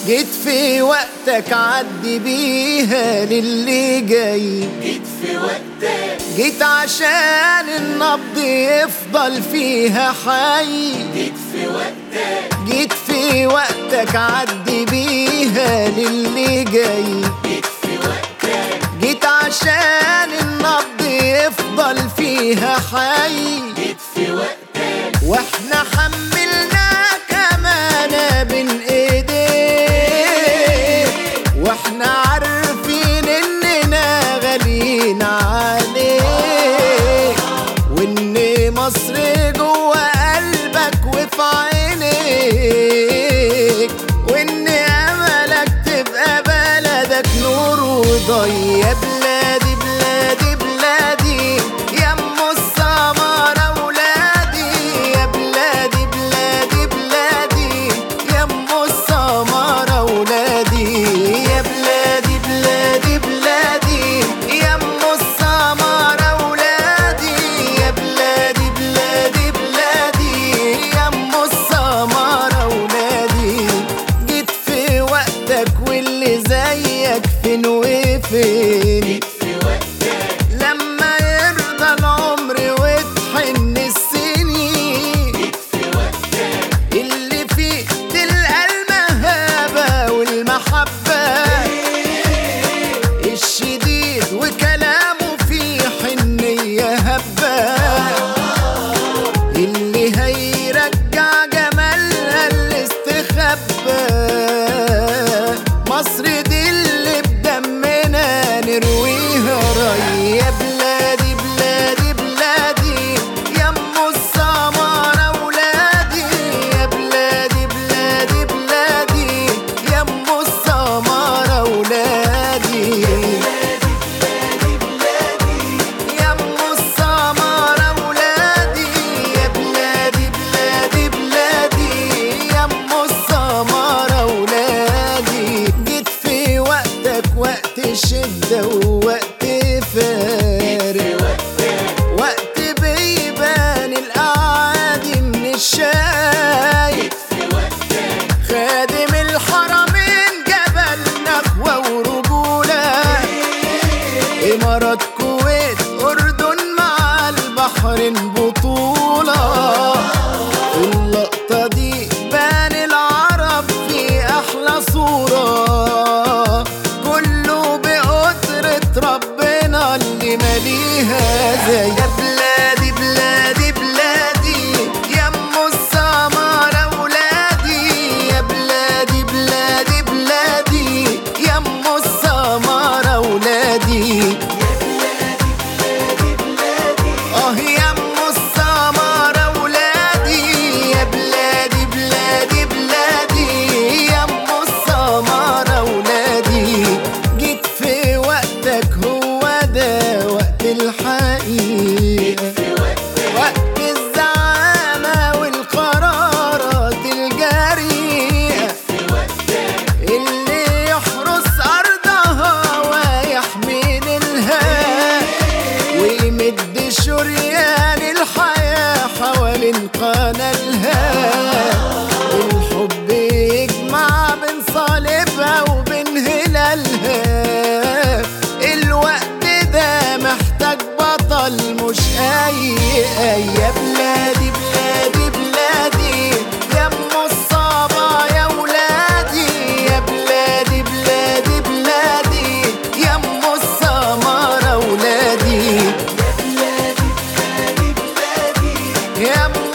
جيت في وقتك عدي بيها للي جاي، جيت في وقتك، جيت عشان النبض يفضل فيها حي. جيت في وقتك، جيت في وقتك عدي بيها للي جاي، جيت في وقتك، جيت عشان النبض يفضل فيها حي. جيت في وقتك، واحنا حملناك امانة بين ايديك، واحنا عارفين اننا غاليين عليك، وان مصر جوه قلبك وفي عينيك، وان املك تبقى بلدك نور وضي. يا بلادي بلادي بلادي يا ام السمرة ولادي، يا بلادي بلادي بلادي يا ام السمرة ولادي، يا بلادي بلادي بلادي يا ام السمرة ولادي، يا بلادي بلادي بلادي يا ام السمرة ولادي. جيت في وقتك واللي زيك فين وفين، جيت في وقتك، لما يرضى العمر وتحن السنين، جيت في وقتك، اللي فيه تلقى المهابة والمحبة الشديد وكلامه فيه حنية هبة، اللي هيرجع جمالها اللي استخبى. مصر دي اللي بدمنا نرويها ري. يا بلادي بلادي بلادي يا ام السمرة ولادي، يا بلادي بلادي بلادي يا ام السمرة ولادي، يا ام السمرة ولادي، يا بلادي بلادي بلادي يا ام السمرة ولادي. جيت في وقتك وقت شدة ووقت فارق، وقت بيبان الأعادي من الشاي، خادم الحرمين جبل نخوة ورجولة، إمارات كويت أردن مع البحرين بطولة. اللقطة دي بان العرب في أحلى صورة، كله بقدرة ربنا اللي ماليها زي. يا بلادي بلادي بلادي يا ام السمرة ولادي، يا بلادي بلادي بلادي يا ام السمرة ولادي، يا ام السمرة ولادي، يا بلادي بلادي بلادي يا ام السمرة ولادي. جيت في وقتك هو ده وقت الحقيقة، وقت الزعامة والقرارات الجريئة، اللي يحرس أرضها ويحمي نيلها ويمد شريان الحياة حوالين قنالها. الحب يجمع بين صليبها وبين هلالها، الوقت ده محتاج بطل مش أي. يا بلادي بلادي بلادي يا ام الصبا يا ولادي، يا بلادي بلادي بلادي يا ام السمرة ولادي، يا ام